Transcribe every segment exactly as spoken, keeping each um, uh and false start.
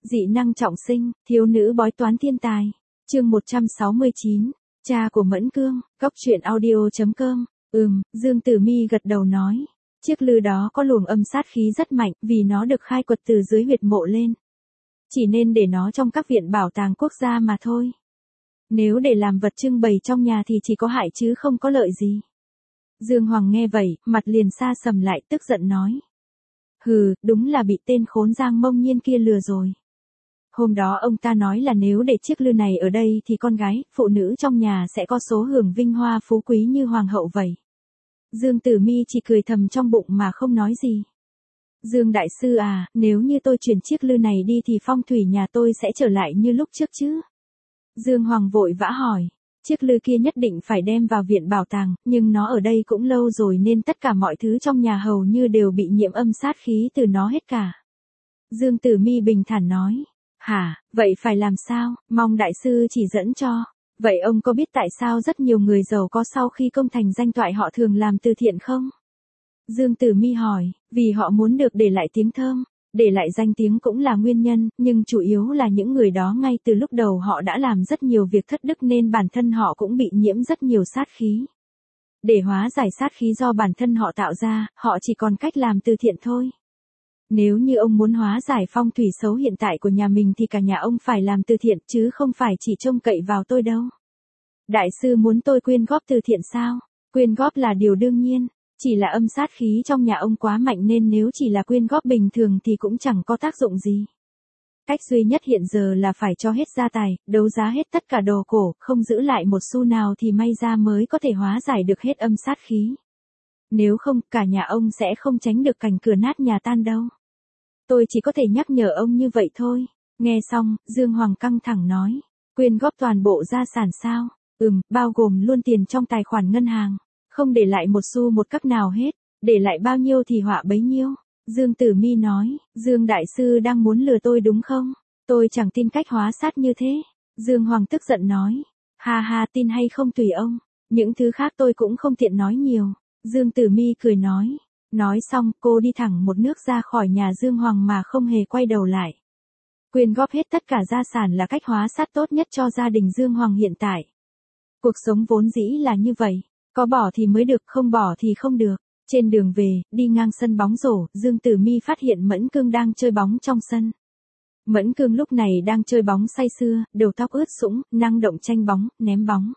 Dị năng trọng sinh, thiếu nữ bói toán thiên tài. Chương một trăm sáu mươi chín, cha của Mẫn Cương, góc truyện audio chấm com. Ừm, Dương Tử Mi gật đầu nói. Chiếc lư đó có luồng âm sát khí rất mạnh, vì nó được khai quật từ dưới huyệt mộ lên. Chỉ nên để nó trong các viện bảo tàng quốc gia mà thôi. Nếu để làm vật trưng bày trong nhà thì chỉ có hại chứ không có lợi gì. Dương Hoàng nghe vậy, mặt liền xa sầm lại, tức giận nói. Hừ, đúng là bị tên khốn Giang Mông Nhiên kia lừa rồi. Hôm đó ông ta nói là nếu để chiếc lư này ở đây thì con gái, phụ nữ trong nhà sẽ có số hưởng vinh hoa phú quý như hoàng hậu vậy. Dương Tử Mi chỉ cười thầm trong bụng mà không nói gì. Dương Đại Sư à, nếu như tôi chuyển chiếc lư này đi thì phong thủy nhà tôi sẽ trở lại như lúc trước chứ? Dương Hoàng vội vã hỏi. Chiếc lư kia nhất định phải đem vào viện bảo tàng, nhưng nó ở đây cũng lâu rồi nên tất cả mọi thứ trong nhà hầu như đều bị nhiễm âm sát khí từ nó hết cả. Dương Tử Mi bình thản nói. Hả, vậy phải làm sao, mong đại sư chỉ dẫn cho. Vậy ông có biết tại sao rất nhiều người giàu có sau khi công thành danh toại họ thường làm từ thiện không? Dương Tử Mi hỏi, vì họ muốn được để lại tiếng thơm. Để lại danh tiếng cũng là nguyên nhân, nhưng chủ yếu là những người đó ngay từ lúc đầu họ đã làm rất nhiều việc thất đức nên bản thân họ cũng bị nhiễm rất nhiều sát khí. Để hóa giải sát khí do bản thân họ tạo ra, họ chỉ còn cách làm từ thiện thôi. Nếu như ông muốn hóa giải phong thủy xấu hiện tại của nhà mình thì cả nhà ông phải làm từ thiện chứ không phải chỉ trông cậy vào tôi đâu. Đại sư muốn tôi quyên góp từ thiện sao? Quyên góp là điều đương nhiên. Chỉ là âm sát khí trong nhà ông quá mạnh nên nếu chỉ là quyên góp bình thường thì cũng chẳng có tác dụng gì. Cách duy nhất hiện giờ là phải cho hết gia tài, đấu giá hết tất cả đồ cổ, không giữ lại một xu nào thì may ra mới có thể hóa giải được hết âm sát khí. Nếu không, cả nhà ông sẽ không tránh được cảnh cửa nát nhà tan đâu. Tôi chỉ có thể nhắc nhở ông như vậy thôi. Nghe xong, Dương Hoàng căng thẳng nói. Quyên góp toàn bộ gia sản sao? Ừm, bao gồm luôn tiền trong tài khoản ngân hàng. Không để lại một xu một các nào hết, để lại bao nhiêu thì họa bấy nhiêu. Dương Tử Mi nói, Dương Đại Sư đang muốn lừa tôi đúng không? Tôi chẳng tin cách hóa sát như thế. Dương Hoàng tức giận nói, ha ha, tin hay không tùy ông, những thứ khác tôi cũng không tiện nói nhiều. Dương Tử Mi cười nói, nói xong cô đi thẳng một nước ra khỏi nhà Dương Hoàng mà không hề quay đầu lại. Quyên góp hết tất cả gia sản là cách hóa sát tốt nhất cho gia đình Dương Hoàng hiện tại. Cuộc sống vốn dĩ là như vậy. Có bỏ thì mới được, không bỏ thì không được. Trên đường về, đi ngang sân bóng rổ, Dương Tử Mi phát hiện Mẫn Cương đang chơi bóng trong sân. Mẫn Cương lúc này đang chơi bóng say sưa, đầu tóc ướt sũng, năng động tranh bóng, ném bóng.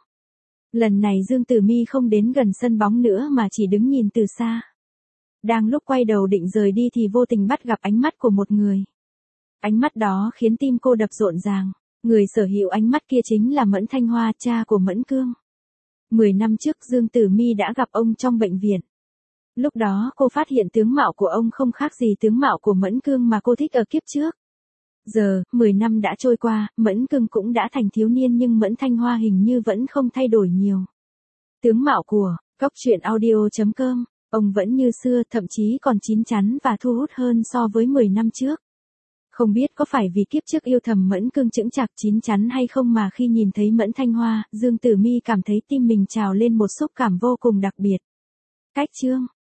Lần này Dương Tử Mi không đến gần sân bóng nữa mà chỉ đứng nhìn từ xa. Đang lúc quay đầu định rời đi thì vô tình bắt gặp ánh mắt của một người. Ánh mắt đó khiến tim cô đập rộn ràng. Người sở hữu ánh mắt kia chính là Mẫn Thanh Hoa, cha của Mẫn Cương. Mười năm trước Dương Tử Mi đã gặp ông trong bệnh viện. Lúc đó cô phát hiện tướng mạo của ông không khác gì tướng mạo của Mẫn Cương mà cô thích ở kiếp trước. Giờ, mười năm đã trôi qua, Mẫn Cương cũng đã thành thiếu niên nhưng Mẫn Thanh Hoa hình như vẫn không thay đổi nhiều. Tướng mạo của, góc truyện audio chấm com, ông vẫn như xưa, thậm chí còn chín chắn và thu hút hơn so với mười năm trước. Không biết có phải vì kiếp trước yêu thầm Mẫn Cương chững chạc chín chắn hay không mà khi nhìn thấy Mẫn Thanh Hoa, Dương Tử Mi cảm thấy tim mình trào lên một xúc cảm vô cùng đặc biệt. Cách chương